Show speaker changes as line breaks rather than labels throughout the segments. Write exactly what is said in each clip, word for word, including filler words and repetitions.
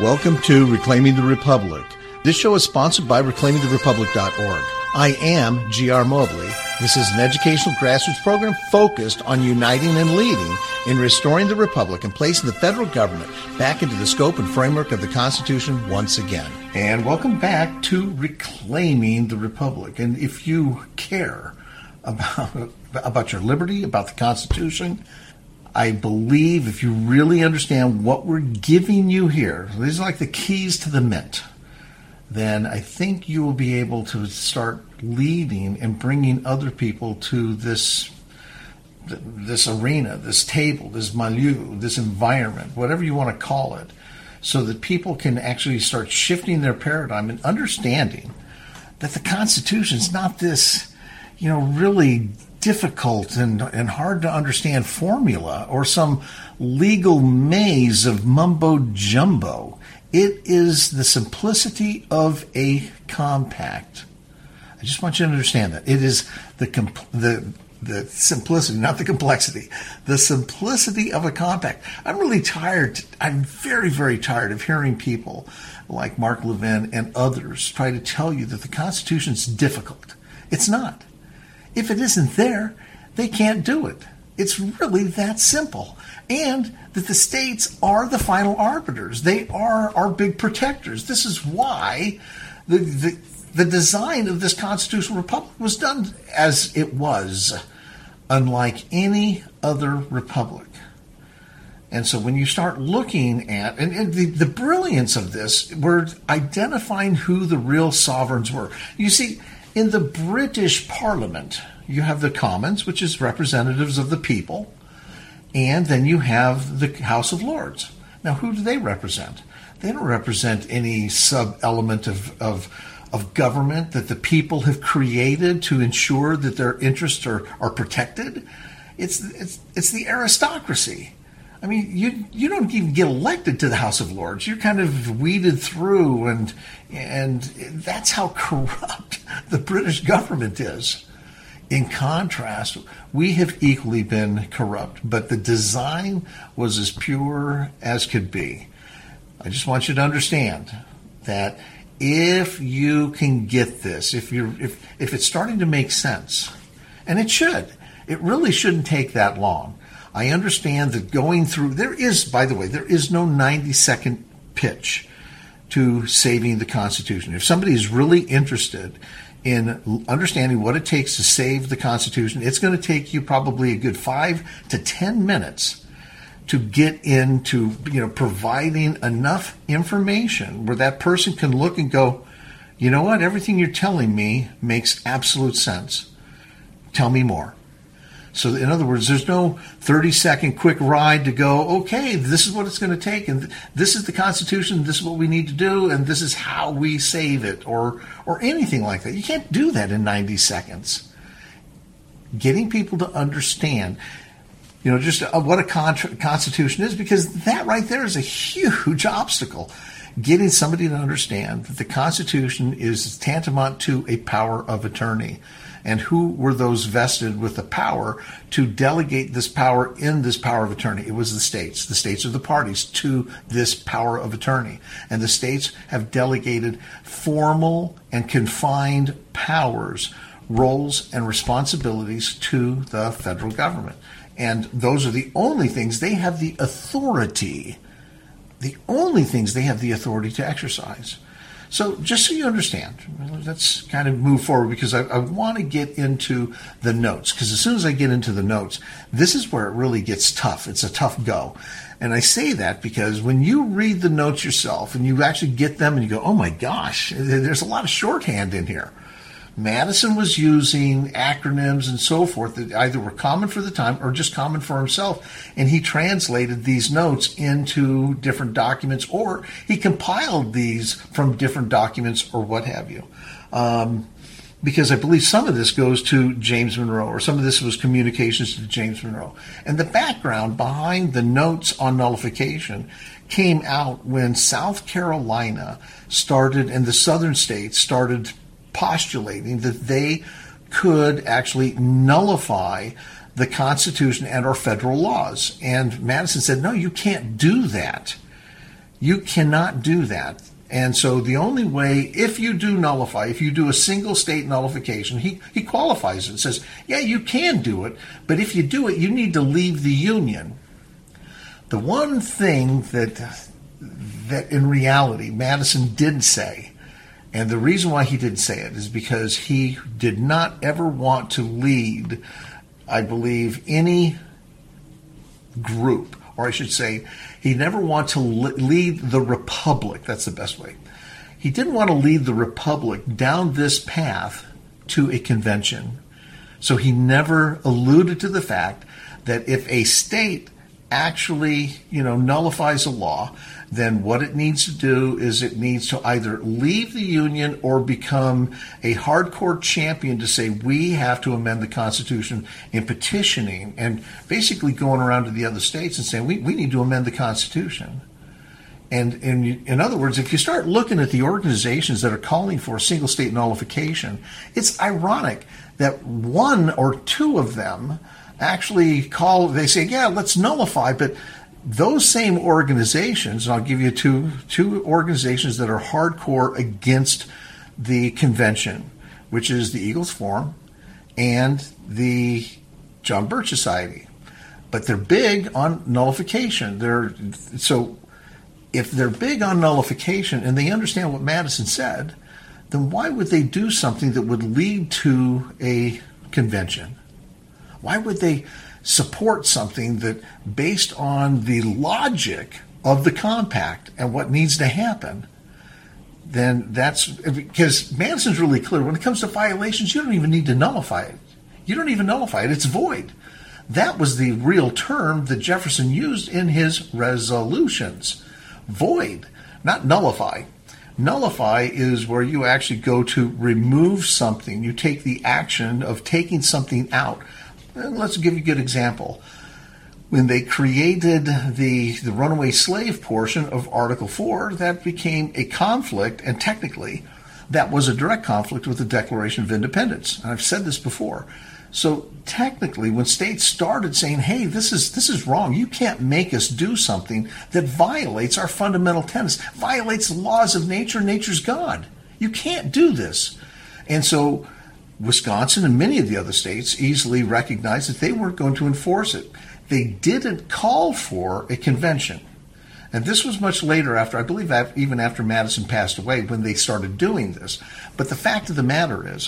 Welcome to Reclaiming the Republic. This show is sponsored by reclaiming the republic dot org. I am G R. Mobley. This is an educational grassroots program focused on uniting and leading in restoring the republic and placing the federal government back into the scope and framework of the Constitution once again. And welcome back to Reclaiming the Republic. And if you care about, about your liberty, about the Constitution, I believe if you really understand what we're giving you here, these are like the keys to the mint, then I think you will be able to start leading and bringing other people to this this arena, this table, this milieu, this environment, whatever you want to call it, so that people can actually start shifting their paradigm and understanding that the Constitution is not this, you know, really difficult and, and hard to understand formula or some legal maze of mumbo jumbo. It is the simplicity of a compact. I just want you to understand that. It is the comp- the the simplicity, not the complexity, the simplicity of a compact. I'm really tired. I'm very, very tired of hearing people like Mark Levin and others try to tell you that the Constitution is difficult. It's not. If it isn't there, they can't do it. It's really that simple. And that the states are the final arbiters. They are our big protectors. This is why the, the, the design of this constitutional republic was done as it was, unlike any other republic. And so when you start looking at, and, and the, the brilliance of this, we're identifying who the real sovereigns were. You see, in the British Parliament, you have the Commons, which is representatives of the people, and then you have the House of Lords. Now, who do they represent? They don't represent any sub-element of, of, of government that the people have created to ensure that their interests are, are protected. It's, it's, it's the aristocracy. I mean, you you don't even get elected to the House of Lords. You're kind of weeded through, and and that's how corrupt the British government is. In contrast, we have equally been corrupt, but the design was as pure as could be. I just want you to understand that if you can get this, if you're if if it's starting to make sense, and it should, it really shouldn't take that long. I understand that going through, there is, by the way, there is no ninety second pitch to saving the Constitution. If somebody is really interested in understanding what it takes to save the Constitution, it's going to take you probably a good five to ten minutes to get into, you know, providing enough information where that person can look and go, you know what, everything you're telling me makes absolute sense. Tell me more. So in other words, there's no thirty second quick ride to go, okay, this is what it's going to take, and this is the Constitution, this is what we need to do, and this is how we save it, or or anything like that. You can't do that in ninety seconds. Getting people to understand, you know, just what a contra- Constitution is, because that right there is a huge obstacle. Getting somebody to understand that the Constitution is tantamount to a power of attorney. And who were those vested with the power to delegate this power in this power of attorney? It was the states. The states are the parties to this power of attorney. And the states have delegated formal and confined powers, roles, and responsibilities to the federal government. And those are the only things they have the authority, the only things they have the authority to exercise. So just so you understand, let's kind of move forward, because I, I want to get into the notes, because as soon as I get into the notes, this is where it really gets tough. It's a tough go. And I say that because when you read the notes yourself and you actually get them and you go, oh my gosh, there's a lot of shorthand in here. Madison was using acronyms and so forth that either were common for the time or just common for himself. And he translated these notes into different documents, or he compiled these from different documents or what have you. Um, because I believe some of this goes to James Monroe, or some of this was communications to James Monroe. And the background behind the notes on nullification came out when South Carolina started, and the southern states started postulating that they could actually nullify the Constitution and our federal laws. And Madison said, no, you can't do that. You cannot do that. And so the only way, if you do nullify, if you do a single state nullification, he, he qualifies it and says, yeah, you can do it, but if you do it, you need to leave the Union. The one thing that that in reality Madison didn't say, and the reason why he didn't say it is because he did not ever want to lead, I believe, any group, or I should say, he never wanted to lead the Republic. That's the best way. He didn't want to lead the Republic down this path to a convention. So he never alluded to the fact that if a state actually, you know, nullifies a law, then what it needs to do is it needs to either leave the Union or become a hardcore champion to say we have to amend the Constitution in petitioning and basically going around to the other states and saying we, we need to amend the Constitution. And in, in other words, if you start looking at the organizations that are calling for single state nullification, it's ironic that one or two of them actually call, they say, yeah, let's nullify, but those same organizations, and I'll give you two two organizations that are hardcore against the convention, which is the Eagles Forum and the John Birch Society. But they're big on nullification. They're so if they're big on nullification and they understand what Madison said, then why would they do something that would lead to a convention? Why would they support something that, based on the logic of the compact and what needs to happen, then that's because Madison's really clear. When it comes to violations, you don't even need to nullify it. You don't even nullify it. It's void. That was the real term that Jefferson used in his resolutions. Void, not nullify. Nullify is where you actually go to remove something. You take the action of taking something out. And let's give you a good example. When they created the, the runaway slave portion of Article four, that became a conflict, and technically that was a direct conflict with the Declaration of Independence. And I've said this before. So technically, when states started saying, hey, this is this is wrong, you can't make us do something that violates our fundamental tenets, violates the laws of nature, nature's God. You can't do this. And so Wisconsin and many of the other states easily recognized that they weren't going to enforce it. They didn't call for a convention. And this was much later, after, I believe even after Madison passed away, when they started doing this. But the fact of the matter is,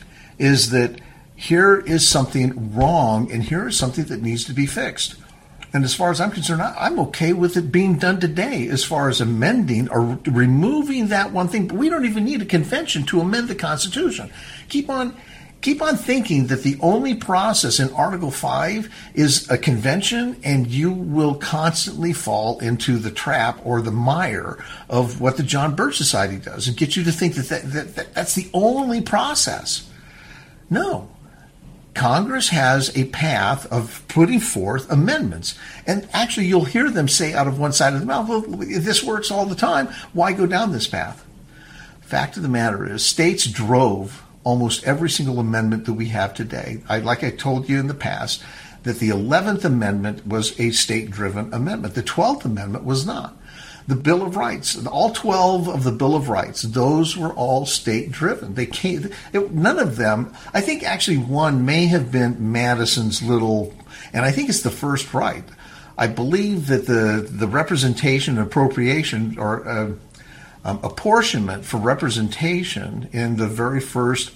is that here is something wrong, and here is something that needs to be fixed. And as far as I'm concerned, I'm okay with it being done today as far as amending or removing that one thing. But we don't even need a convention to amend the Constitution. Keep on keep on thinking that the only process in Article five is a convention, and you will constantly fall into the trap or the mire of what the John Birch Society does and get you to think that, that, that, that that's the only process. No. Congress has a path of putting forth amendments. And actually, you'll hear them say out of one side of the mouth, well, this works all the time. Why go down this path? Fact of the matter is, states drove almost every single amendment that we have today. I, like I told you in the past, that the eleventh Amendment was a state-driven amendment. The twelfth Amendment was not. The Bill of Rights, all twelve of the Bill of Rights, those were all state-driven. They came, it, none of them, I think actually one may have been Madison's little, and I think it's the first right. I believe that the, the representation and appropriation or uh, um, apportionment for representation in the very first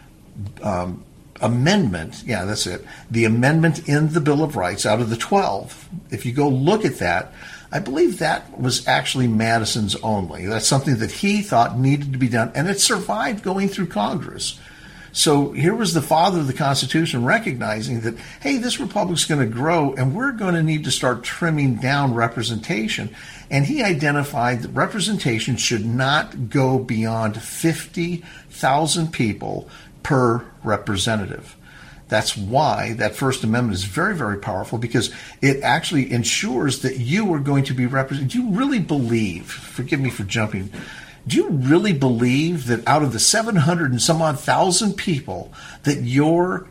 um, amendment, yeah, that's it, the amendment in the Bill of Rights out of the twelve, if you go look at that, I believe that was actually Madison's only. That's something that he thought needed to be done, and it survived going through Congress. So here was the father of the Constitution recognizing that, hey, this republic's going to grow, and we're going to need to start trimming down representation. And he identified that representation should not go beyond fifty thousand people per representative. That's why that First Amendment is very, very powerful, because it actually ensures that you are going to be represented. Do you really believe, forgive me for jumping, do you really believe that out of the seven hundred and some odd thousand people that your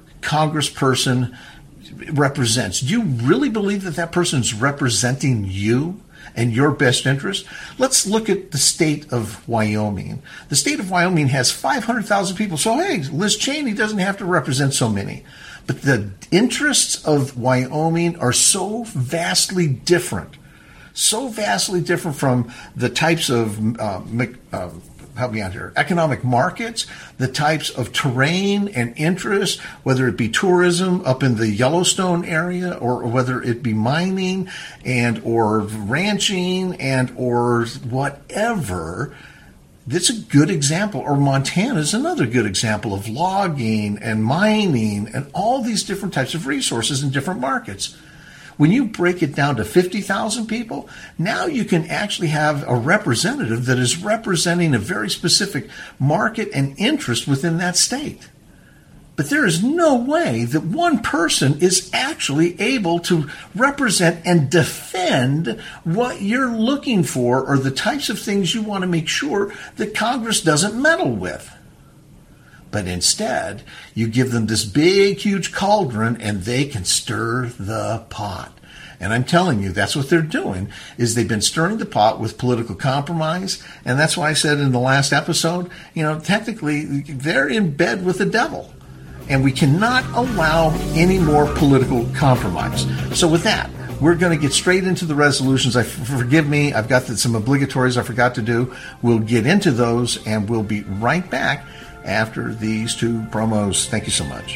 congressperson represents, do you really believe that that person is representing you? and your best interest, let's look at the state of Wyoming. The state of Wyoming has five hundred thousand people. So, hey, Liz Cheney doesn't have to represent so many. But the interests of Wyoming are so vastly different, so vastly different from the types of, uh, uh, help me out here, economic markets, the types of terrain and interest, whether it be tourism up in the Yellowstone area or whether it be mining and or ranching and or whatever. That's a good example. Or Montana is another good example of logging and mining and all these different types of resources in different markets. When you break it down to fifty thousand people, now you can actually have a representative that is representing a very specific market and interest within that state. But there is no way that one person is actually able to represent and defend what you're looking for or the types of things you want to make sure that Congress doesn't meddle with. But instead, you give them this big, huge cauldron and they can stir the pot. And I'm telling you, that's what they're doing, is they've been stirring the pot with political compromise. And that's why I said in the last episode, you know, technically they're in bed with the devil. And we cannot allow any more political compromise. So with that, we're going to get straight into the resolutions. I, forgive me, I've got some obligatories I forgot to do. We'll get into those, and we'll be right back after these two promos. Thank you so much.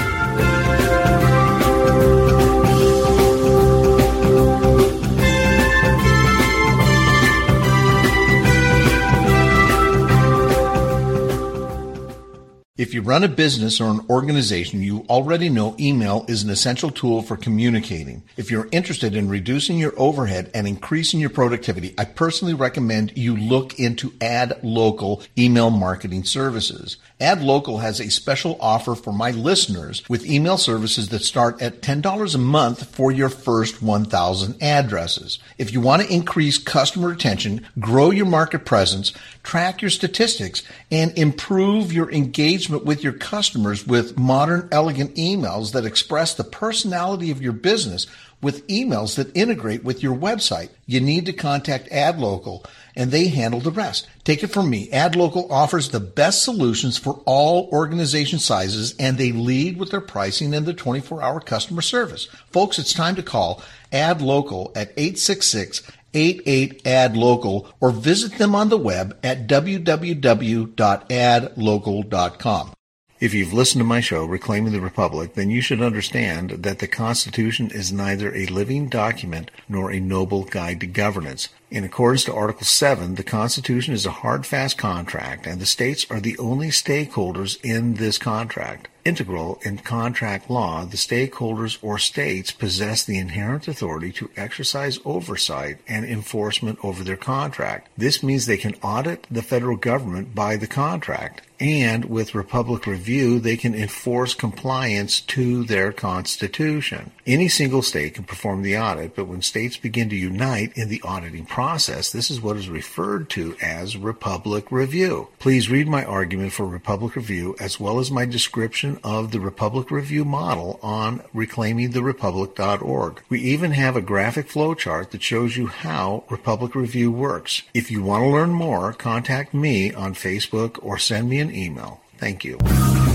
If you run a business or an organization, you already know email is an essential tool for communicating. If you're interested in reducing your overhead and increasing your productivity, I personally recommend you look into AdLocal email marketing services. AdLocal has a special offer for my listeners with email services that start at ten dollars a month for your first one thousand addresses. If you want to increase customer retention, grow your market presence, track your statistics, and improve your engagement with your customers with modern, elegant emails that express the personality of your business with emails that integrate with your website, you need to contact AdLocal, and they handle the rest. Take it from me. AdLocal offers the best solutions for all organization sizes, and they lead with their pricing and their twenty-four hour customer service. Folks, it's time to call AdLocal at eight six six, eight eight, A D local or visit them on the web at w w w dot ad local dot com. If you've listened to my show, Reclaiming the Republic, then you should understand that the Constitution is neither a living document nor a noble guide to governance. In accordance to Article seven, the Constitution is a hard, fast contract, and the states are the only stakeholders in this contract. Integral in contract law, the stakeholders or states possess the inherent authority to exercise oversight and enforcement over their contract. This means they can audit the federal government by the contract, and with Republic Review, they can enforce compliance to their Constitution. Any single state can perform the audit, but when states begin to unite in the auditing process, this is what is referred to as Republic Review. Please read my argument for Republic Review as well as my description of the Republic Review model on reclaiming the republic dot org. We even have a graphic flowchart that shows you how Republic Review works. If you want to learn more, contact me on Facebook or send me an email. Thank you.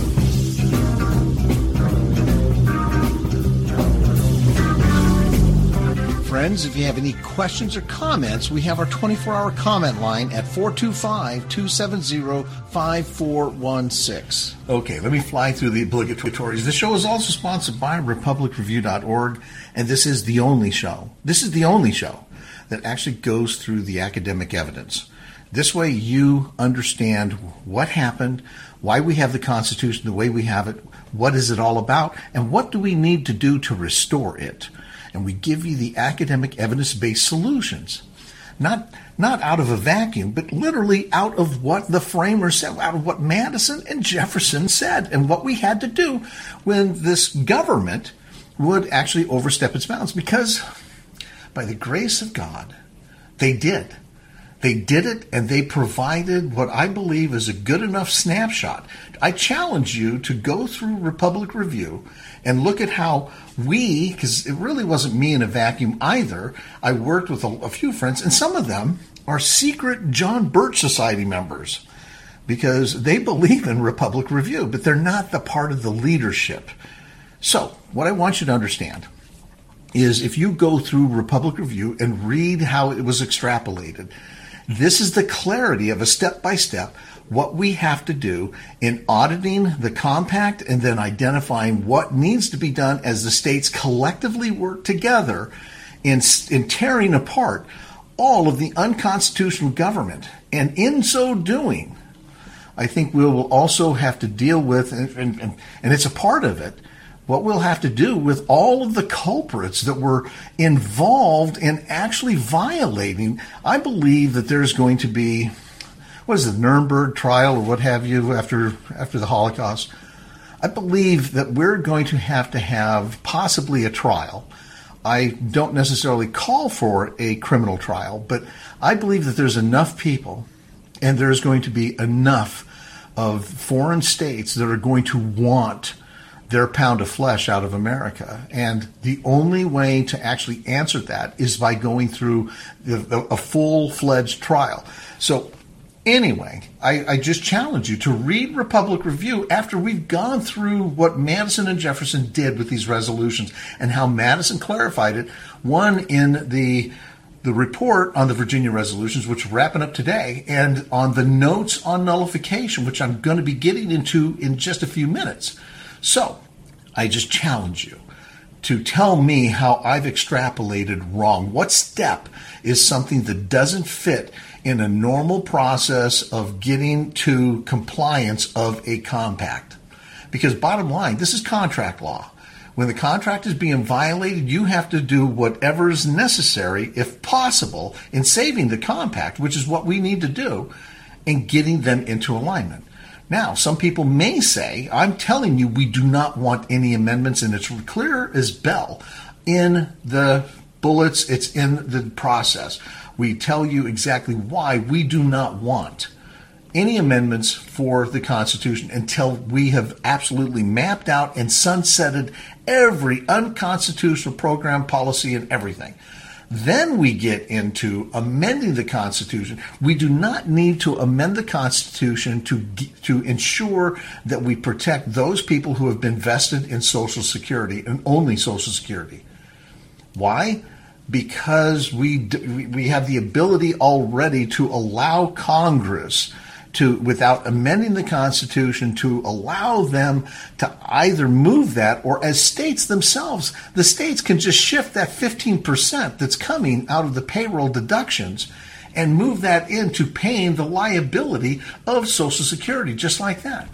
Friends, if you have any questions or comments, we have our twenty-four hour comment line at four two five, two seven zero, five four one six. Okay, let me fly through the obligatories. This show is also sponsored by republic review dot org, and this is the only show. This is the only show that actually goes through the academic evidence. This way you understand what happened, why we have the Constitution the way we have it, what is it all about, and what do we need to do to restore it. And we give you the academic evidence-based solutions. Not not out of a vacuum, but literally out of what the framers said, out of what Madison and Jefferson said, and what we had to do when this government would actually overstep its bounds. Because by the grace of God, they did. They did it, and they provided what I believe is a good enough snapshot. I challenge you to go through Republic Review and look at how we, because it really wasn't me in a vacuum either, I worked with a, a few friends, and some of them are secret John Birch Society members because they believe in Republic Review, but they're not the part of the leadership. So what I want you to understand is if you go through Republic Review and read how it was extrapolated, this is the clarity of a step-by-step what we have to do in auditing the compact and then identifying what needs to be done as the states collectively work together in, in tearing apart all of the unconstitutional government. And in so doing, I think we will also have to deal with, and, and, and it's a part of it, what we'll have to do with all of the culprits that were involved in actually violating. I believe that there's going to be, what is the Nuremberg trial or what have you after after the Holocaust? I believe that we're going to have to have possibly a trial. I don't necessarily call for a criminal trial, but I believe that there's enough people and there's going to be enough of foreign states that are going to want their pound of flesh out of America. And the only way to actually answer that is by going through the, the, a full-fledged trial. So anyway, I, I just challenge you to read Republic Review after we've gone through what Madison and Jefferson did with these resolutions and how Madison clarified it, one in the the report on the Virginia resolutions, which we're wrapping up today, and on the notes on nullification, which I'm going to be getting into in just a few minutes. So I just challenge you to tell me how I've extrapolated wrong. What step is something that doesn't fit in a normal process of getting to compliance of a compact? Because bottom line, this is contract law. When the contract is being violated, you have to do whatever is necessary, if possible, in saving the compact, which is what we need to do, and getting them into alignment. Now, some people may say, I'm telling you, we do not want any amendments, and it's clear as bell in the bullets, it's in the process. We tell you exactly why we do not want any amendments for the Constitution until we have absolutely mapped out and sunsetted every unconstitutional program, policy, and everything. Then we get into amending the Constitution. We do not need to amend the Constitution to to ensure that we protect those people who have been vested in Social Security and only Social Security. Why? Because we we have the ability already to allow Congress to, without amending the Constitution, to allow them to either move that, or as states themselves, the states can just shift that fifteen percent that's coming out of the payroll deductions and move that into paying the liability of Social Security, just like that.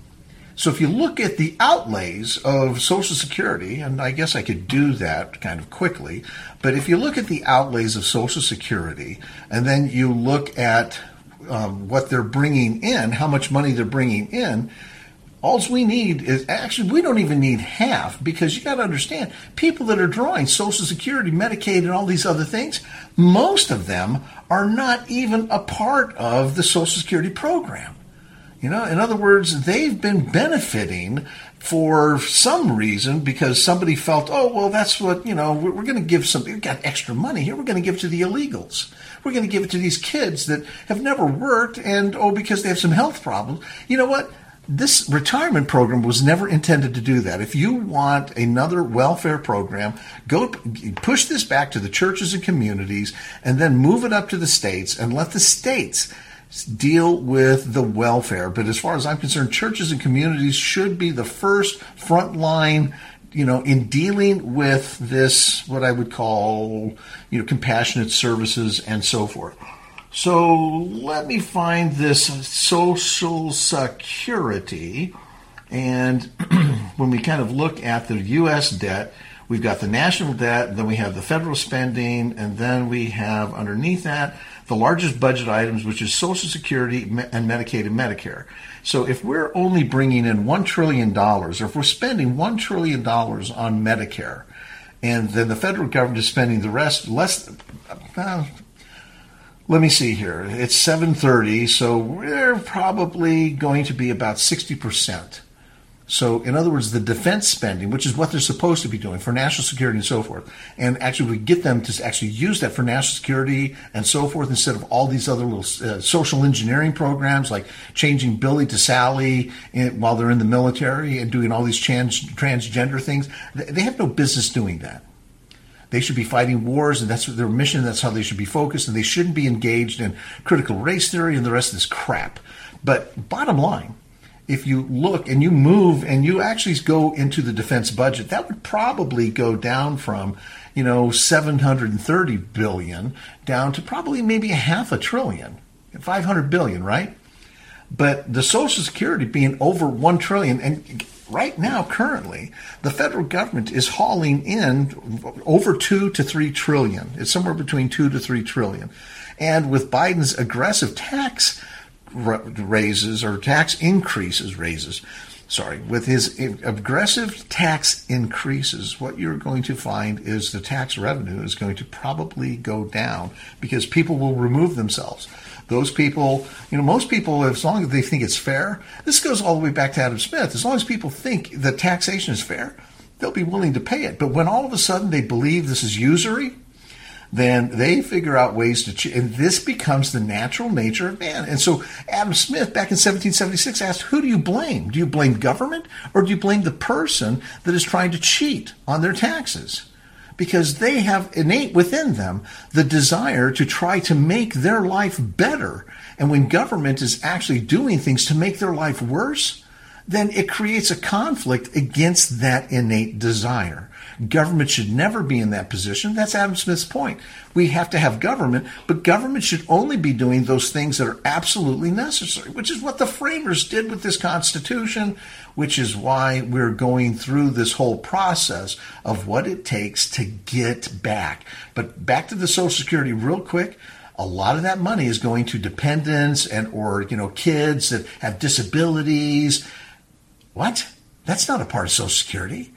So if you look at the outlays of Social Security, and I guess I could do that kind of quickly, but if you look at the outlays of Social Security, and then you look at Um, what they're bringing in, how much money they're bringing in, all we need is, actually, we don't even need half, because you got to understand, people that are drawing Social Security, Medicaid, and all these other things, most of them are not even a part of the Social Security program. You know, in other words, they've been benefiting for some reason because somebody felt, oh, well, that's what, you know, we're, we're going to give some, we've got extra money here, we're going to give it to the illegals. We're going to give it to these kids that have never worked and, oh, because they have some health problems. You know what? This retirement program was never intended to do that. If you want another welfare program, go push this back to the churches and communities and then move it up to the states and let the states deal with the welfare. But as far as I'm concerned, churches and communities should be the first front line, you know, in dealing with this, what I would call, you know, compassionate services and so forth. So let me find this Social Security. And when we kind of look at the U S debt, we've got the national debt, then we have the federal spending, and then we have underneath that the largest budget items, which is Social Security and Medicaid and Medicare. So if we're only bringing in one trillion dollars, or if we're spending one trillion dollars on Medicare, and then the federal government is spending the rest, less, uh, let me see here. It's seven thirty, so we're probably going to be about sixty percent. So, in other words, the defense spending, which is what they're supposed to be doing for national security and so forth, and actually we get them to actually use that for national security and so forth instead of all these other little uh, social engineering programs like changing Billy to Sally in, while they're in the military and doing all these trans, transgender things. They have no business doing that. They should be fighting wars, and that's their mission. That's how they should be focused, and they shouldn't be engaged in critical race theory and the rest of this crap. But bottom line, if you look and you move and you actually go into the defense budget, that would probably go down from, you know, seven hundred thirty billion down to probably maybe a half a trillion, five hundred billion, right? But the Social Security being over one trillion, and right now, currently, the federal government is hauling in over two to three trillion. It's somewhere between two to three trillion. And with Biden's aggressive tax raises or tax increases, raises, sorry, with his aggressive tax increases, what you're going to find is the tax revenue is going to probably go down because people will remove themselves. Those people, you know, most people, as long as they think it's fair, this goes all the way back to Adam Smith. As long as people think that taxation is fair, they'll be willing to pay it. But when all of a sudden they believe this is usury, then they figure out ways to, ch- and this becomes the natural nature of man. And so Adam Smith back in seventeen seventy-six asked, who do you blame? Do you blame government or do you blame the person that is trying to cheat on their taxes? Because they have innate within them the desire to try to make their life better. And when government is actually doing things to make their life worse, then it creates a conflict against that innate desire. Government should never be in that position. That's Adam Smith's point. We have to have government, but government should only be doing those things that are absolutely necessary, which is what the framers did with this Constitution, which is why we're going through this whole process of what it takes to get back. But back to the Social Security real quick. A lot of that money is going to dependents and or, you know, kids that have disabilities. What? That's not a part of Social Security.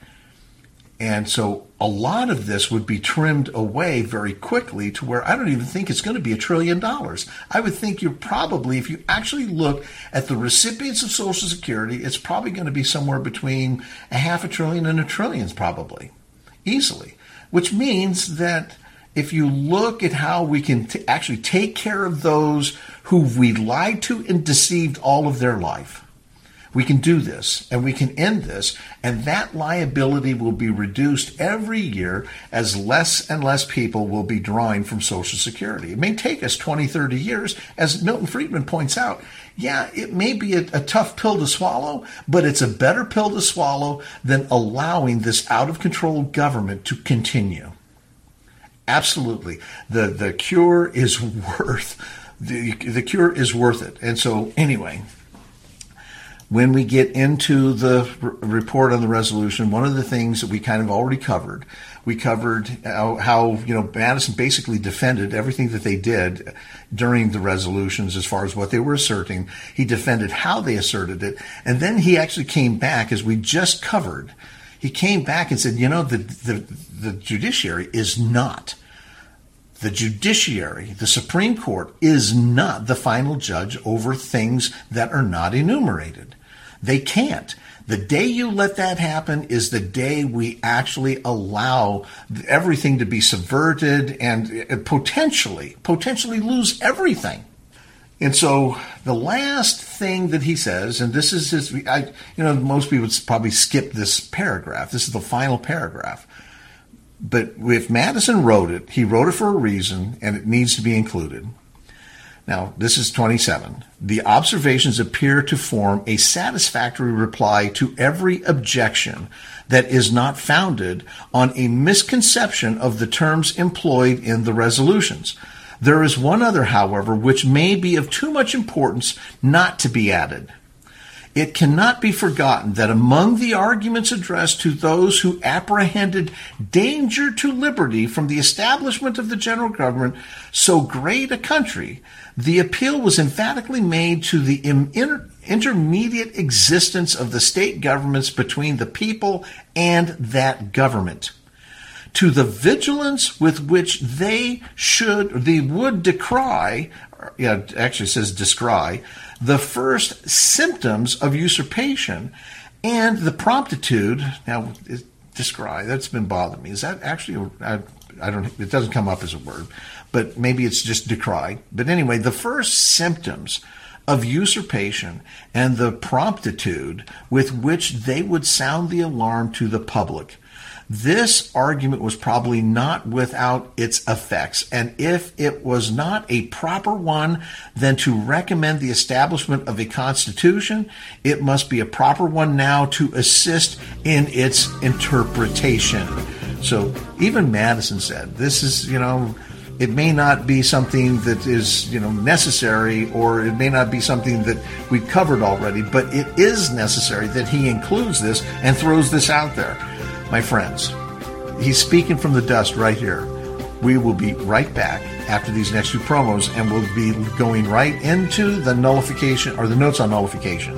And so a lot of this would be trimmed away very quickly to where I don't even think it's going to be a trillion dollars. I would think you're probably, if you actually look at the recipients of Social Security, it's probably going to be somewhere between a half a trillion and a trillion probably, easily, which means that if you look at how we can t- actually take care of those who we lied to and deceived all of their life, we can do this, and we can end this, and that liability will be reduced every year as less and less people will be drawing from Social Security. It may take us twenty, thirty years. As Milton Friedman points out, yeah, it may be a, a tough pill to swallow, but it's a better pill to swallow than allowing this out-of-control government to continue. Absolutely. The, the cure is worth, the, the cure is worth it. And so, anyway, when we get into the r- report on the resolution, one of the things that we kind of already covered, we covered how, how, you know, Madison basically defended everything that they did during the resolutions as far as what they were asserting. He defended how they asserted it. And then he actually came back, as we just covered, he came back and said, you know, the, the, the judiciary is not. The judiciary, the Supreme Court, is not the final judge over things that are not enumerated. They can't. The day you let that happen is the day we actually allow everything to be subverted and potentially, potentially lose everything. And so the last thing that he says, and this is his, I, you know, most people would probably skip this paragraph. This is the final paragraph. But if Madison wrote it, he wrote it for a reason, and it needs to be included. Now, this is twenty-seven. The observations appear to form a satisfactory reply to every objection that is not founded on a misconception of the terms employed in the resolutions. There is one other, however, which may be of too much importance not to be added. It cannot be forgotten that among the arguments addressed to those who apprehended danger to liberty from the establishment of the general government so great a country, the appeal was emphatically made to the inter- intermediate existence of the state governments between the people and that government. to the vigilance with which they should, they would decry, yeah, it actually says descry, the first symptoms of usurpation and the promptitude. Now, descry, that's been bothering me. Is that actually, I, I don't, it doesn't come up as a word, but maybe it's just decry. But anyway, the first symptoms of usurpation and the promptitude with which they would sound the alarm to the public. This argument was probably not without its effects, and if it was not a proper one, then to recommend the establishment of a constitution, it must be a proper one now to assist in its interpretation. So even Madison said, this is, you know, it may not be something that is, you know, necessary, or it may not be something that we've covered already, but it is necessary that he includes this and throws this out there. My friends, he's speaking from the dust right here. We will be right back after these next two promos, and we'll be going right into the nullification, or the notes on nullification.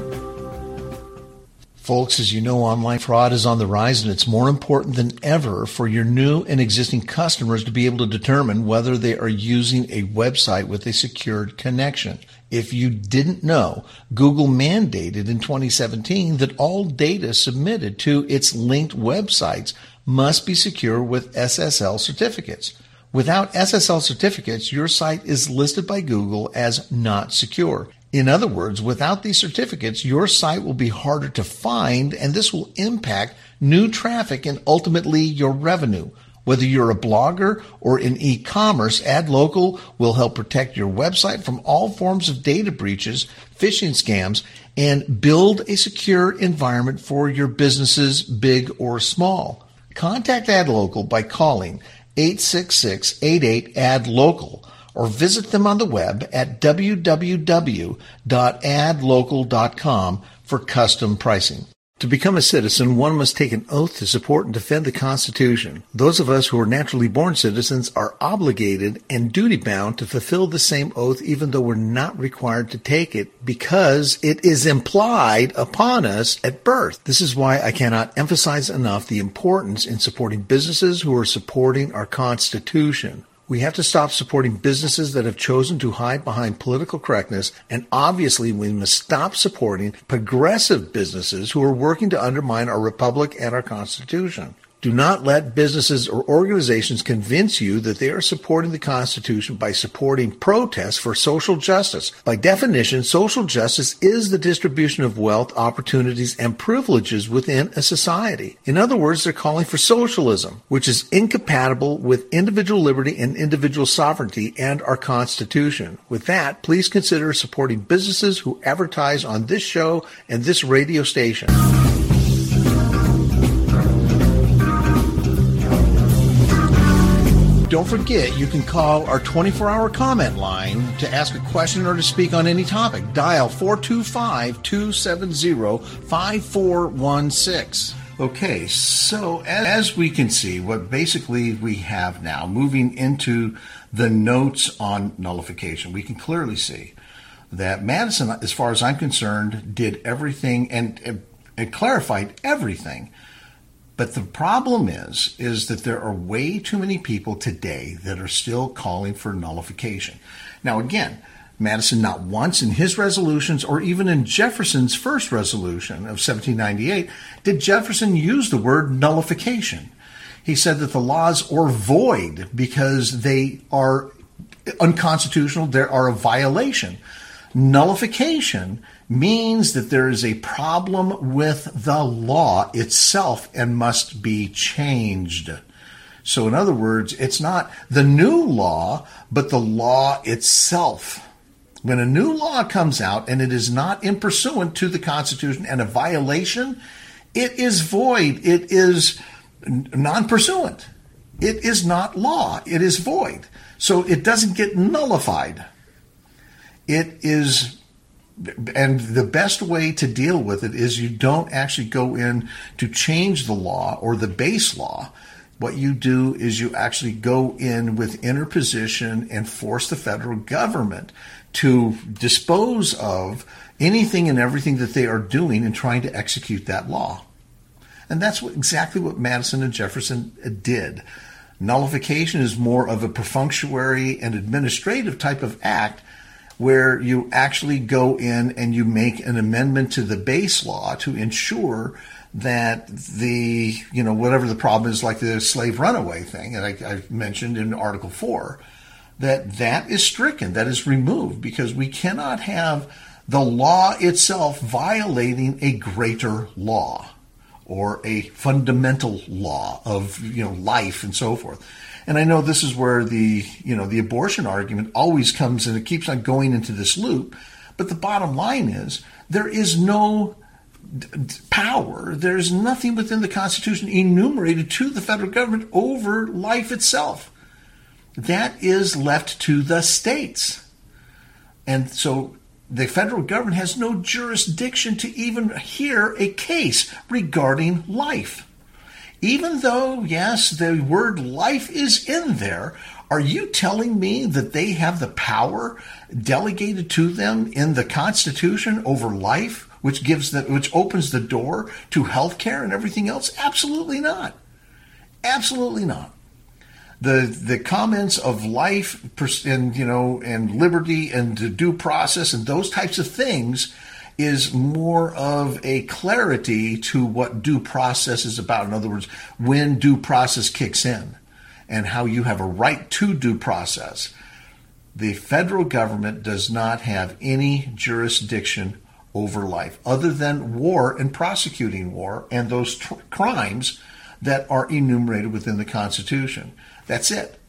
Folks, as you know, online fraud is on the rise, and it's more important than ever for your new and existing customers to be able to determine whether they are using a website with a secured connection. If you didn't know, Google mandated in twenty seventeen that all data submitted to its linked websites must be secure with S S L certificates. Without S S L certificates, your site is listed by Google as not secure. In other words, without these certificates, your site will be harder to find, and this will impact new traffic and ultimately your revenue. Whether you're a blogger or in e-commerce, AdLocal will help protect your website from all forms of data breaches, phishing scams, and build a secure environment for your businesses, big or small. Contact AdLocal by calling eight six six, eight eight, A D local or visit them on the web at w w w dot ad local dot com for custom pricing. To become a citizen, one must take an oath to support and defend the Constitution. Those of us who are naturally born citizens are obligated and duty-bound to fulfill the same oath, even though we're not required to take it, because it is implied upon us at birth. This is why I cannot emphasize enough the importance in supporting businesses who are supporting our Constitution. We have to stop supporting businesses that have chosen to hide behind political correctness, and obviously we must stop supporting progressive businesses who are working to undermine our republic and our Constitution. Do not let businesses or organizations convince you that they are supporting the Constitution by supporting protests for social justice. By definition, social justice is the distribution of wealth, opportunities, and privileges within a society. In other words, they're calling for socialism, which is incompatible with individual liberty and individual sovereignty and our Constitution. With that, please consider supporting businesses who advertise on this show and this radio station. Don't forget, you can call our twenty-four hour comment line to ask a question or to speak on any topic. Dial four two five, two seven zero, five four one six. Okay, so as we can see, what basically we have now, moving into the notes on nullification, we can clearly see that Madison, as far as I'm concerned, did everything and, and clarified everything. But the problem is, is that there are way too many people today that are still calling for nullification. Now, again, Madison not once in his resolutions or even in Jefferson's first resolution of seventeen ninety-eight did Jefferson use the word nullification. He said that the laws are void because they are unconstitutional, they are a violation. Nullification means that there is a problem with the law itself and must be changed. So in other words, it's not the new law, but the law itself. When a new law comes out and it is not in pursuant to the Constitution and a violation, it is void. It is non-pursuant. It is not law. It is void. So it doesn't get nullified. It is, and the best way to deal with it is you don't actually go in to change the law or the base law. What you do is you actually go in with interposition and force the federal government to dispose of anything and everything that they are doing in trying to execute that law. And that's what, exactly what Madison and Jefferson did. Nullification is more of a perfunctory and administrative type of act where you actually go in and you make an amendment to the base law to ensure that the, you know, whatever the problem is, like the slave runaway thing that I, I mentioned in Article four, that that is stricken, that is removed, because we cannot have the law itself violating a greater law or a fundamental law of, you know, life and so forth. And I know this is where the, you know, the abortion argument always comes, and it keeps on going into this loop. But the bottom line is there is no power, there's nothing within the Constitution enumerated to the federal government over life itself. That is left to the states. And so the federal government has no jurisdiction to even hear a case regarding life. Even though, yes, the word life is in there, are you telling me that they have the power delegated to them in the Constitution over life, which gives the, which opens the door to health care and everything else? Absolutely not. Absolutely not. The the comments of life and, you know, and liberty and due process and those types of things is more of a clarity to what due process is about. In other words, when due process kicks in and how you have a right to due process. The federal government does not have any jurisdiction over life other than war and prosecuting war and those tr- crimes that are enumerated within the Constitution. That's it.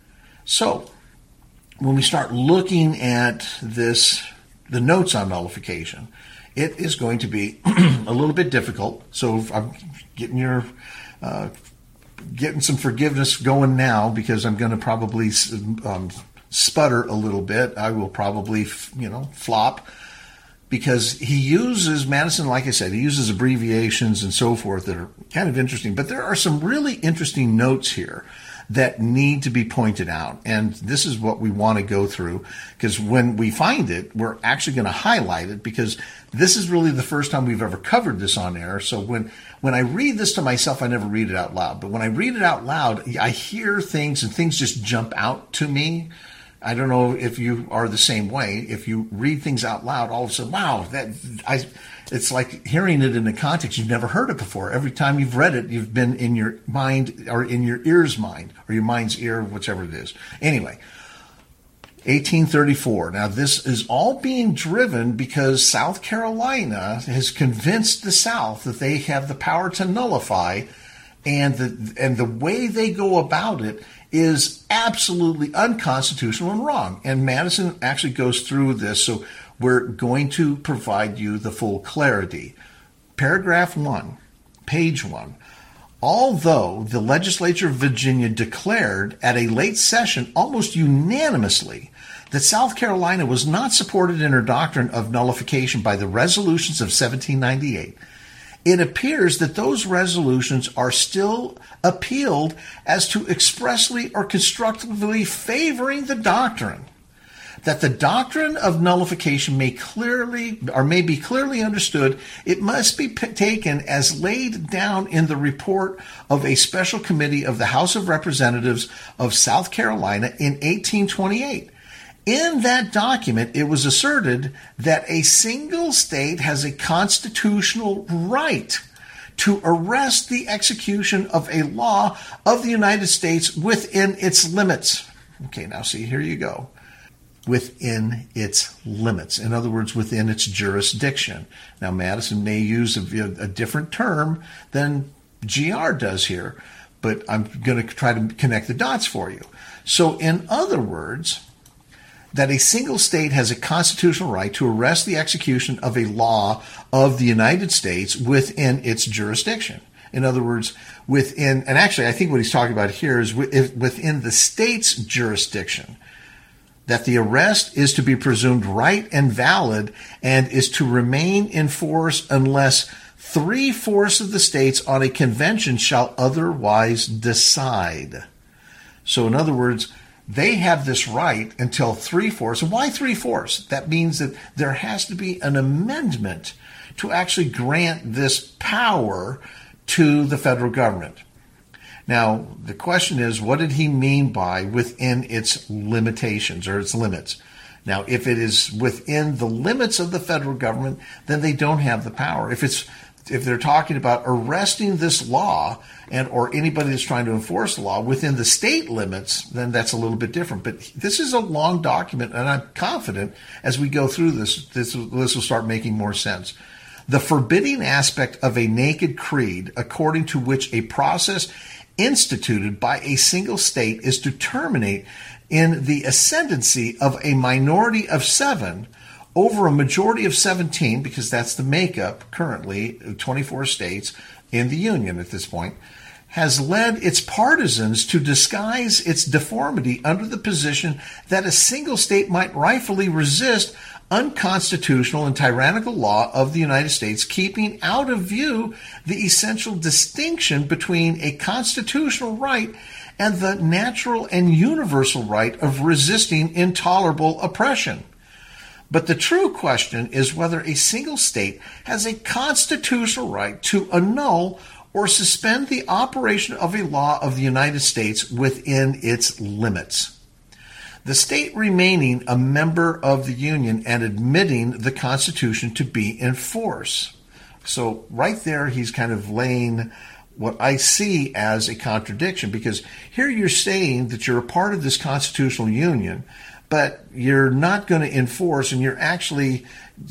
So when we start looking at this, the notes on nullification, it is going to be a little bit difficult. So I'm getting your uh, getting some forgiveness going now, because I'm going to probably um, sputter a little bit. I will probably, you know, flop, because he uses, Madison, like I said, he uses abbreviations and so forth that are kind of interesting. But there are some really interesting notes here that need to be pointed out. And this is what we want to go through, because when we find it, we're actually going to highlight it, because this is really the first time we've ever covered this on air. So when, when I read this to myself, I never read it out loud. But when I read it out loud, I hear things and things just jump out to me. I don't know if you are the same way. If you read things out loud, all of a sudden, wow, that I, it's like hearing it in a context. You've never heard it before. Every time you've read it, you've been in your mind or in your ear's mind or your mind's ear, whichever it is. Anyway, eighteen thirty-four. Now, this is all being driven because South Carolina has convinced the South that they have the power to nullify, and the and the way they go about it is absolutely unconstitutional and wrong. And Madison actually goes through this, so we're going to provide you the full clarity. Paragraph one, page one. Although the legislature of Virginia declared at a late session almost unanimously that South Carolina was not supported in her doctrine of nullification by the resolutions of seventeen ninety-eight, it appears that those resolutions are still appealed as to expressly or constructively favoring the doctrine. That the doctrine of nullification may clearly or may be clearly understood, it must be p- taken as laid down in the report of a special committee of the House of Representatives of South Carolina in eighteen twenty-eight. In that document, it was asserted that a single state has a constitutional right to arrest the execution of a law of the United States within its limits. Okay, now see, here you go. Within its limits. In other words, within its jurisdiction. Now, Madison may use a, a different term than G R does here, but I'm going to try to connect the dots for you. So, in other words, that a single state has a constitutional right to arrest the execution of a law of the United States within its jurisdiction. In other words, within, and actually I think what he's talking about here is within the state's jurisdiction, that the arrest is to be presumed right and valid and is to remain in force unless three-fourths of the states on a convention shall otherwise decide. So in other words, they have this right until three-fourths. And why three-fourths? That means that there has to be an amendment to actually grant this power to the federal government. Now, the question is, what did he mean by within its limitations or its limits? Now, if it is within the limits of the federal government, then they don't have the power. If it's if they're talking about arresting this law and or anybody that's trying to enforce the law within the state limits, then that's a little bit different. But this is a long document, and I'm confident as we go through this, this, this will start making more sense. The forbidding aspect of a naked creed, according to which a process instituted by a single state is to terminate in the ascendancy of a minority of seven over a majority of seventeen, because that's the makeup currently of twenty-four states in the Union at this point, has led its partisans to disguise its deformity under the position that a single state might rightfully resist unconstitutional and tyrannical law of the United States, keeping out of view the essential distinction between a constitutional right and the natural and universal right of resisting intolerable oppression. But the true question is whether a single state has a constitutional right to annul or suspend the operation of a law of the United States within its limits. The state remaining a member of the Union and admitting the Constitution to be in force. So right there, he's kind of laying what I see as a contradiction, because here you're saying that you're a part of this constitutional union, but you're not going to enforce, and you're actually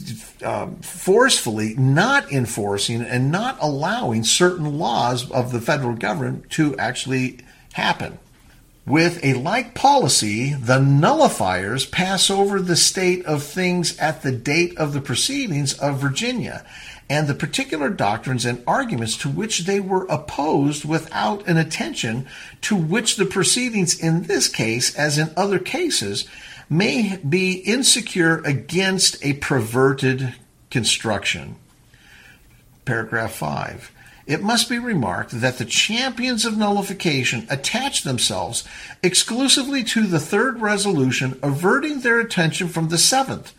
um, forcefully not enforcing and not allowing certain laws of the federal government to actually happen. With a like policy, the nullifiers pass over the state of things at the date of the proceedings of Virginia, and the particular doctrines and arguments to which they were opposed without an attention to which the proceedings in this case, as in other cases, may be insecure against a perverted construction. Paragraph five. It must be remarked that the champions of nullification attach themselves exclusively to the third resolution, averting their attention from the seventh.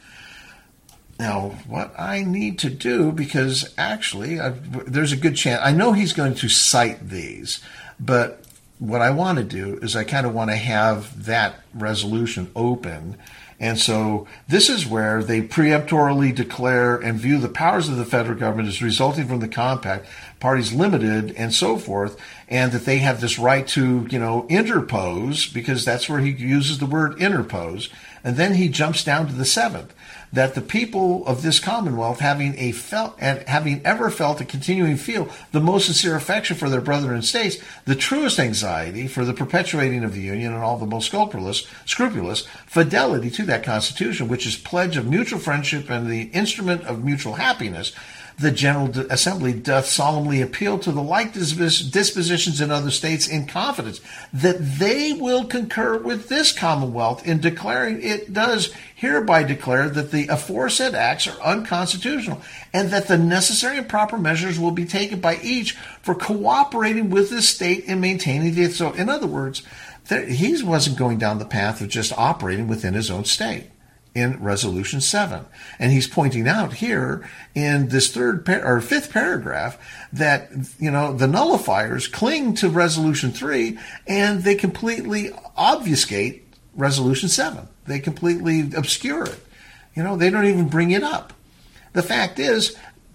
Now, what I need to do, because actually I've, there's a good chance, I know he's going to cite these, but what I want to do is I kind of want to have that resolution open. And so this is where they preemptorily declare and view the powers of the federal government as resulting from the compact, parties limited, and so forth, and that they have this right to, you know, interpose, because that's where he uses the word interpose. And then he jumps down to the seventh, that the people of this Commonwealth, having a felt and having ever felt and continuing feel the most sincere affection for their brethren states, the truest anxiety for the perpetuating of the Union, and all the most scrupulous, scrupulous fidelity to that Constitution, which is pledge of mutual friendship and the instrument of mutual happiness, the General Assembly doth solemnly appeal to the like dispositions in other states in confidence that they will concur with this Commonwealth in declaring it does hereby declare that the aforesaid acts are unconstitutional, and that the necessary and proper measures will be taken by each for cooperating with this state in maintaining the. So, in other words, there, he wasn't going down the path of just operating within his own state in Resolution seven. And he's pointing out here in this third par- or fifth paragraph that, you know, the nullifiers cling to Resolution three and they completely obfuscate Resolution seven. They completely obscure it. You know, they don't even bring it up. The fact is,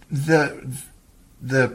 the the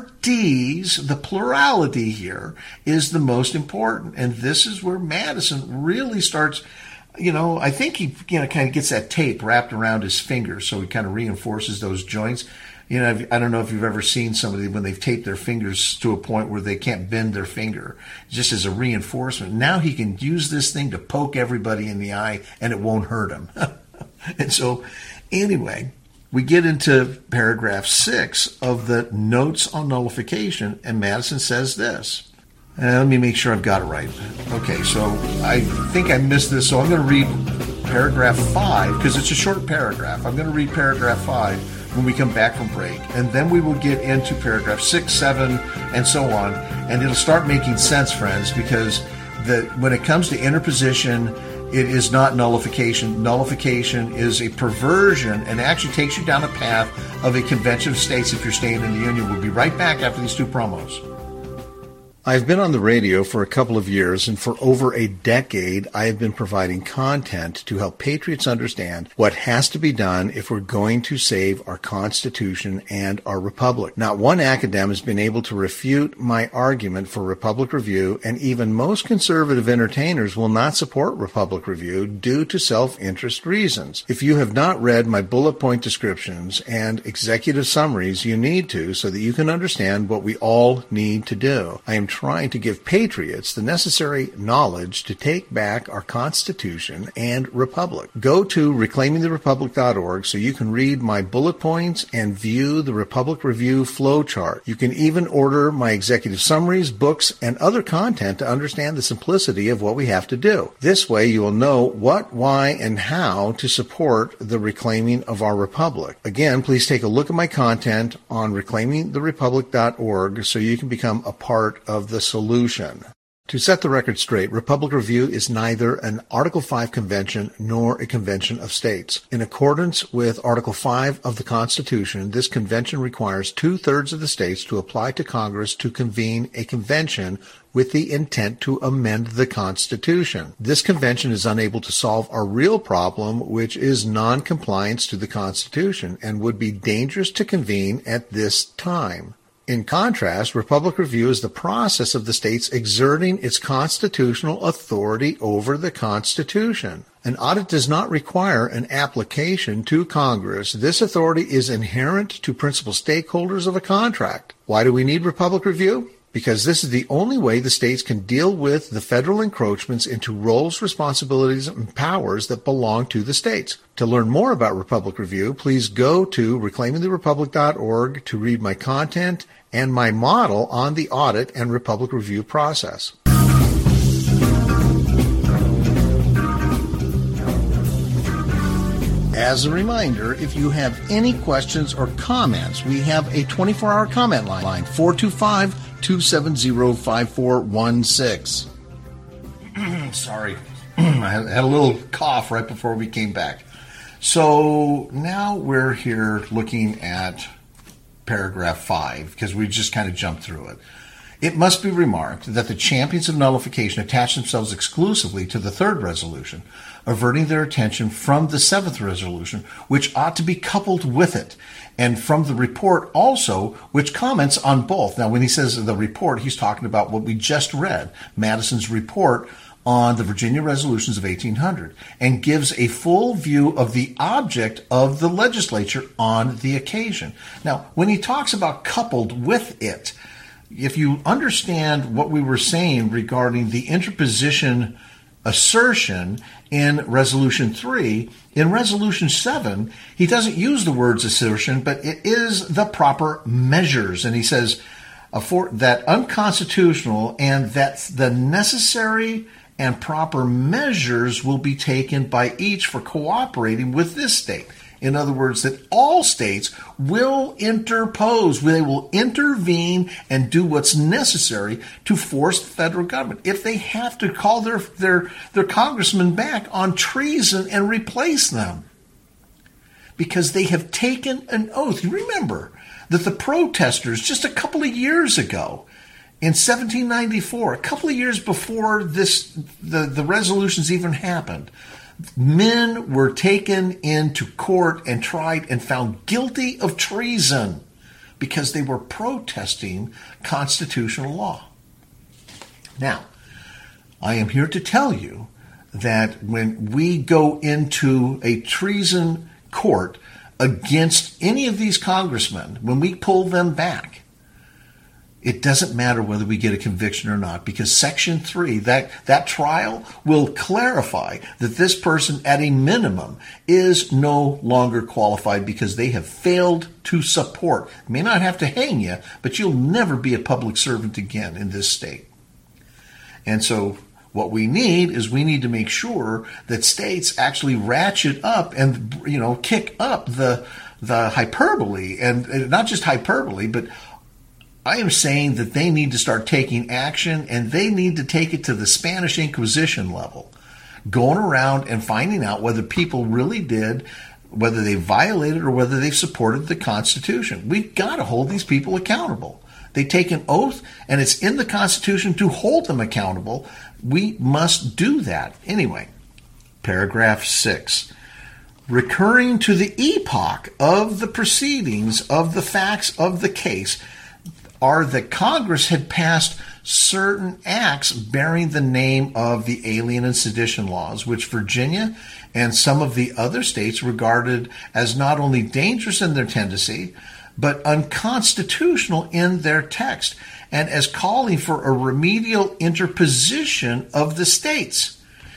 parties, the plurality here is the most important. And this is where Madison really starts. You know, I think he, you know, kind of gets that tape wrapped around his finger, so he kind of reinforces those joints. You know, I don't know if you've ever seen somebody when they've taped their fingers to a point where they can't bend their finger, just as a reinforcement. Now he can use this thing to poke everybody in the eye, and it won't hurt him. And so, anyway, we get into paragraph six of the Notes on Nullification, and Madison says this. Uh, let me make sure I've got it right. Okay, so I think I missed this, so I'm going to read paragraph five, because it's a short paragraph. I'm going to read paragraph five when we come back from break, and then we will get into paragraph six, seven, and so on, and it'll start making sense, friends, because the when it comes to interposition It is not nullification. Nullification is a perversion and actually takes you down a path of a convention of states if you're staying in the Union. We'll be right back after these two promos. I've been on the radio for a couple of years, and for over a decade, I have been providing content to help patriots understand what has to be done if we're going to save our Constitution and our Republic. Not one academic has been able to refute my argument for Republic Review, and even most conservative entertainers will not support Republic Review due to self-interest reasons. If you have not read my bullet point descriptions and executive summaries, you need to so that you can understand what we all need to do. I am trying to give patriots the necessary knowledge to take back our Constitution and Republic. Go to reclaiming the republic dot org so you can read my bullet points and view the Republic Review flowchart. You can even order my executive summaries, books, and other content to understand the simplicity of what we have to do. This way you will know what, why, and how to support the reclaiming of our Republic. Again, please take a look at my content on reclaiming the republic dot org so you can become a part of the solution. To set the record straight, Republic Review is neither an Article five convention nor a convention of states. In accordance with Article five of the Constitution, this convention requires two-thirds of the states to apply to Congress to convene a convention with the intent to amend the Constitution. This convention is unable to solve our real problem, which is non-compliance to the Constitution, and would be dangerous to convene at this time. In contrast, Republic Review is the process of the states exerting its constitutional authority over the Constitution. An audit does not require an application to Congress. This authority is inherent to principal stakeholders of a contract. Why do we need Republic Review? Because this is the only way the states can deal with the federal encroachments into roles, responsibilities, and powers that belong to the states. To learn more about Republic Review, please go to reclaiming the republic dot org to read my content and my model on the audit and Republic Review process. As a reminder, if you have any questions or comments, we have a twenty-four hour comment line, four two five, two seven zero, five four one six. Sorry, I had a little cough right before we came back. So now we're here looking at paragraph five, because we just kind of jumped through it. It must be remarked that the champions of nullification attach themselves exclusively to the third resolution, averting their attention from the seventh resolution, which ought to be coupled with it, and from the report also, which comments on both. Now, when he says the report, he's talking about what we just read, Madison's report on the Virginia resolutions of eighteen hundred, and gives a full view of the object of the legislature on the occasion. Now, when he talks about coupled with it, if you understand what we were saying regarding the interposition assertion in Resolution three, in Resolution seven, he doesn't use the words assertion, but it is the proper measures. And he says uh, for, that unconstitutional and that the necessary and proper measures will be taken by each for cooperating with this state. In other words, that all states will interpose, they will intervene and do what's necessary to force the federal government. If they have to call their, their, their congressmen back on treason and replace them. Because they have taken an oath. You remember that the protesters just a couple of years ago, in seventeen ninety-four, a couple of years before this, the, the resolutions even happened, men were taken into court and tried and found guilty of treason because they were protesting constitutional law. Now, I am here to tell you that when we go into a treason court against any of these congressmen, when we pull them back, it doesn't matter whether we get a conviction or not, because Section three, that, that trial will clarify that this person at a minimum is no longer qualified because they have failed to support. May not have to hang you, but you'll never be a public servant again in this state. And so what we need is we need to make sure that states actually ratchet up and, you know, kick up the, the hyperbole, and not just hyperbole, but I am saying that they need to start taking action, and they need to take it to the Spanish Inquisition level. going around and finding out whether people really did, whether they violated or whether they supported the Constitution. We've got to hold these people accountable. They take an oath, and it's in the Constitution to hold them accountable. We must do that. Anyway, paragraph six. Recurring to the epoch of the proceedings of the facts of the case are that Congress had passed certain acts bearing the name of the Alien and Sedition laws, which Virginia and some of the other states regarded as not only dangerous in their tendency, but unconstitutional in their text, and as calling for a remedial interposition of the states.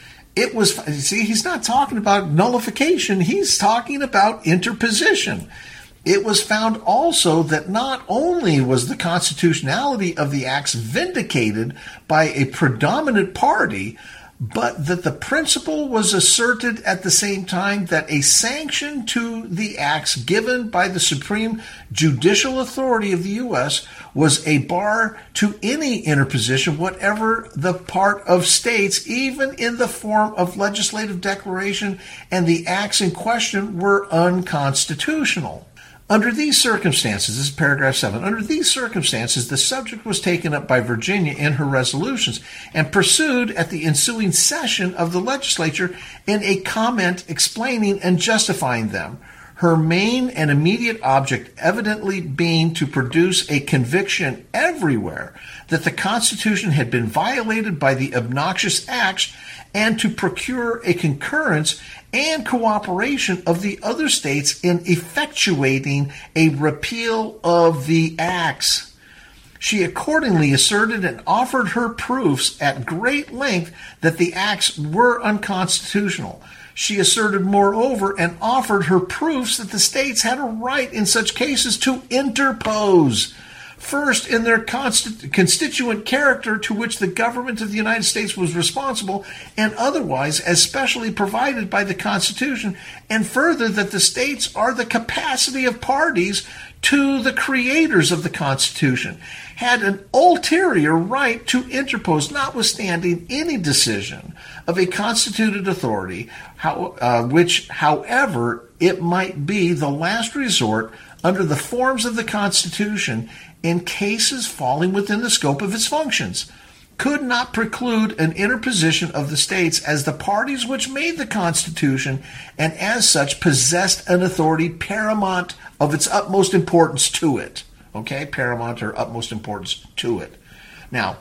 It was, see, he's not talking about nullification, he's talking about interposition. It was found also that not only was the constitutionality of the acts vindicated by a predominant party, but that the principle was asserted at the same time that a sanction to the acts given by the supreme judicial authority of the U S was a bar to any interposition, whatever the part of states, even in the form of legislative declaration, and the acts in question were unconstitutional. Under these circumstances, this is paragraph seven, under these circumstances, the subject was taken up by Virginia in her resolutions and pursued at the ensuing session of the legislature in a comment explaining and justifying them. Her main and immediate object evidently being to produce a conviction everywhere that the Constitution had been violated by the obnoxious acts and to procure a concurrence and cooperation of the other states in effectuating a repeal of the acts. She accordingly asserted and offered her proofs at great length that the acts were unconstitutional. She asserted, moreover, and offered her proofs that the states had a right in such cases to interpose, first in their consti- constituent character to which the government of the United States was responsible, and otherwise as specially provided by the Constitution, and further that the states are the capacity of parties to the creators of the Constitution, had an ulterior right to interpose, notwithstanding any decision of a constituted authority, how, uh, which, however it might be the last resort under the forms of the Constitution in cases falling within the scope of its functions, could not preclude an interposition of the states as the parties which made the Constitution, and as such possessed an authority paramount of its utmost importance to it. Okay, paramount or utmost importance to it. Now,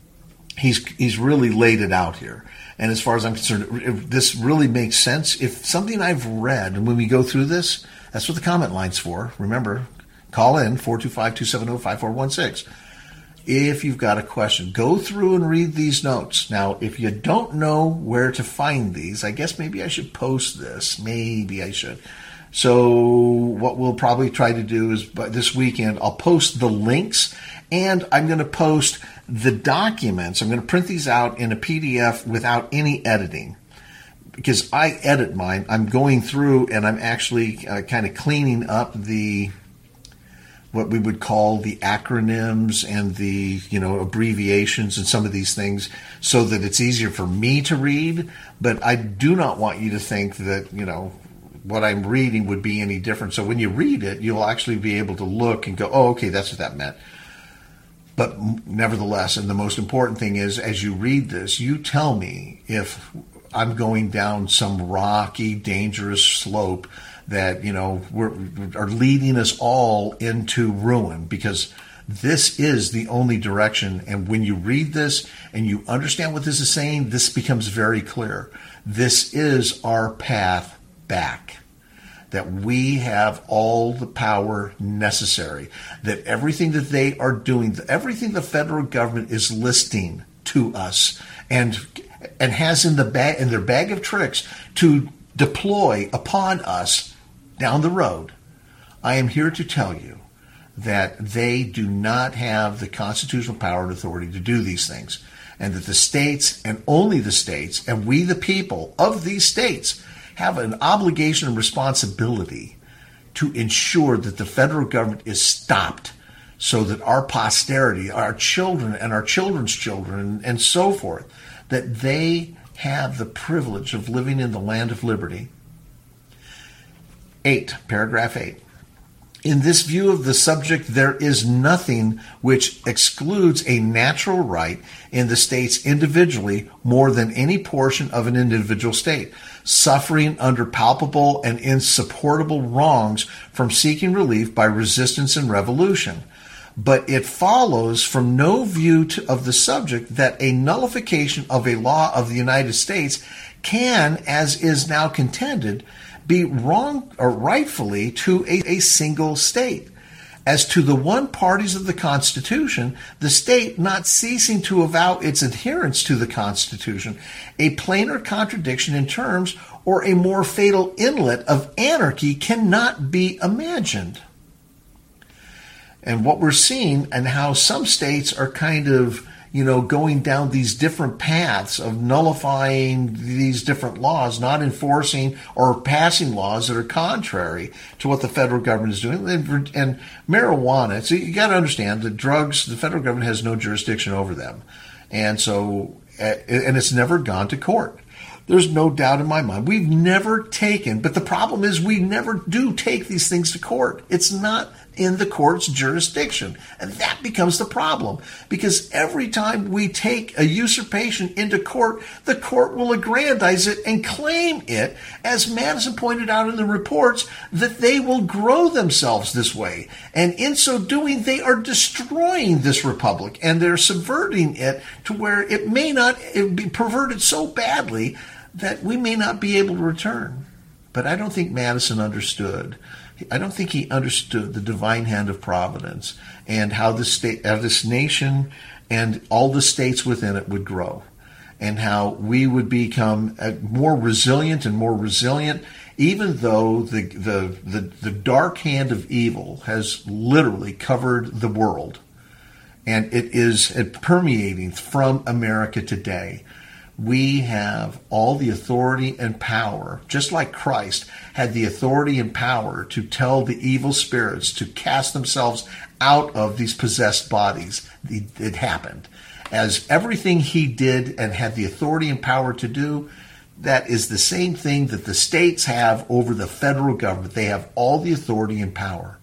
he's he's really laid it out here. And as far as I'm concerned, if this really makes sense. If something I've read, and when we go through this, that's what the comment line's for. Remember, call in four two five, two seven zero, five four one six. If you've got a question, go through and read these notes. Now, if you don't know where to find these, I guess maybe I should post this. Maybe I should. So what we'll probably try to do is by this weekend, I'll post the links, and I'm going to post the documents. I'm going to print these out in a P D F without any editing, because I edit mine. I'm going through and I'm actually uh, kind of cleaning up the what we would call the acronyms and the, you know, abbreviations and some of these things so that it's easier for me to read. But I do not want you to think that, you know, what I'm reading would be any different. So when you read it, you'll actually be able to look and go, oh, okay, that's what that meant. But nevertheless, and the most important thing is, as you read this, you tell me if I'm going down some rocky, dangerous slope that, you know, we're, are leading us all into ruin, because this is the only direction. And when you read this and you understand what this is saying, this becomes very clear. This is our path back, that we have all the power necessary, that everything that they are doing, everything the federal government is listing to us and and has in the bag in their bag of tricks to deploy upon us down the road, I am here to tell you that they do not have the constitutional power and authority to do these things, and that the states, and only the states, and we the people of these states, have an obligation and responsibility to ensure that the federal government is stopped, so that our posterity, our children and our children's children and so forth, that they have the privilege of living in the land of liberty. Eight, paragraph eight. In this view of the subject, there is nothing which excludes a natural right in the states individually more than any portion of an individual state, suffering under palpable and insupportable wrongs from seeking relief by resistance and revolution. But it follows from no view to, of the subject that a nullification of a law of the United States can, as is now contended, be wrong or rightfully to a, a single state. As to the one parties of the Constitution, the state not ceasing to avow its adherence to the Constitution, a plainer contradiction in terms or a more fatal inlet of anarchy cannot be imagined. And what we're seeing and how some states are kind of, you know, going down these different paths of nullifying these different laws, not enforcing or passing laws that are contrary to what the federal government is doing. And, and marijuana, so you got to understand that drugs, the federal government has no jurisdiction over them. And so, and it's never gone to court. There's no doubt in my mind. We've never taken, but the problem is we never do take these things to court. It's not in the court's jurisdiction. And that becomes the problem, because every time we take a usurpation into court, the court will aggrandize it and claim it, as Madison pointed out in the reports, that they will grow themselves this way. And in so doing, they are destroying this republic, and they're subverting it to where it may not be perverted so badly that we may not be able to return. But I don't think Madison understood. I don't think he understood the divine hand of providence and how this state, how this nation and all the states within it would grow, and how we would become more resilient and more resilient, even though the, the, the, the dark hand of evil has literally covered the world, and it is permeating from America today. We have all the authority and power, just like Christ had the authority and power to tell the evil spirits to cast themselves out of these possessed bodies. It happened. As everything he did and had the authority and power to do, that is the same thing that the states have over the federal government. They have all the authority and power.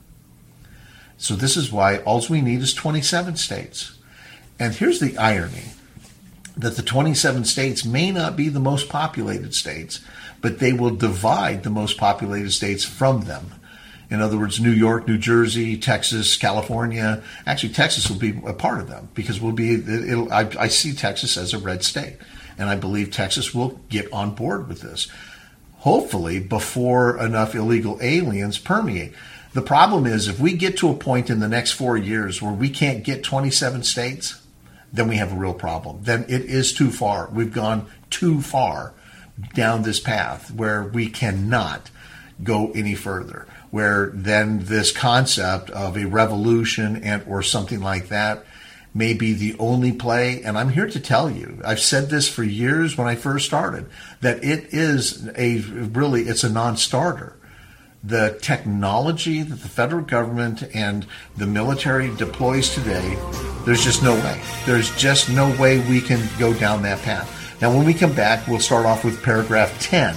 So this is why all we need is twenty-seven states. And here's the irony, that the twenty-seven states may not be the most populated states, but they will divide the most populated states from them. In other words, New York, New Jersey, Texas, California. Actually, Texas will be a part of them, because we'll be. It'll, I, I see Texas as a red state, and I believe Texas will get on board with this, hopefully before enough illegal aliens permeate. The problem is, if we get to a point in the next four years where we can't get twenty-seven states, then we have a real problem. Then it is too far. We've gone too far down this path where we cannot go any further, where then this concept of a revolution and or something like that may be the only play. And I'm here to tell you, I've said this for years when I first started, that it is a really, it's a non-starter. The technology that the federal government and the military deploys today, there's just no way. There's just no way we can go down that path. Now, when we come back, we'll start off with paragraph ten.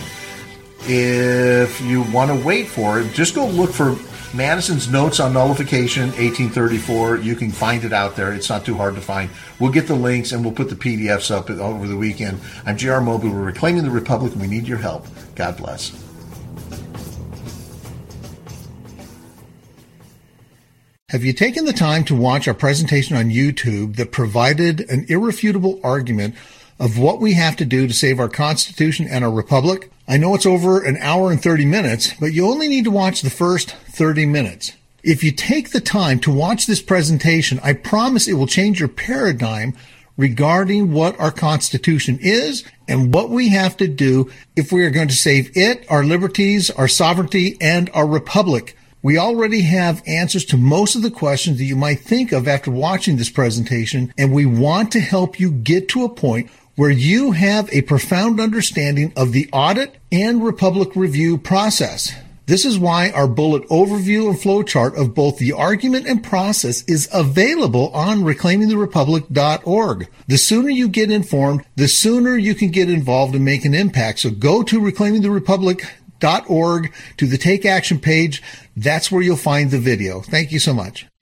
If you want to wait for it, just go look for Madison's Notes on Nullification, eighteen thirty-four. You can find it out there. It's not too hard to find. We'll get the links and we'll put the P D Fs up over the weekend. I'm J R. Mobley. We're reclaiming the Republic, and we need your help. God bless.
Have you taken the time to watch our presentation on YouTube that provided an irrefutable argument of what we have to do to save our Constitution and our Republic? I know it's over an hour and thirty minutes, but you only need to watch the first thirty minutes. If you take the time to watch this presentation, I promise it will change your paradigm regarding what our Constitution is and what we have to do if we are going to save it, our liberties, our sovereignty, and our Republic. We already have answers to most of the questions that you might think of after watching this presentation, and we want to help you get to a point where you have a profound understanding of the audit and Republic review process. This is why our bullet overview and flowchart of both the argument and process is available on reclaiming the republic dot org. The sooner you get informed, the sooner you can get involved and make an impact. So go to reclaiming the republic dot org to the Take Action page. That's where you'll find the video. Thank you so much.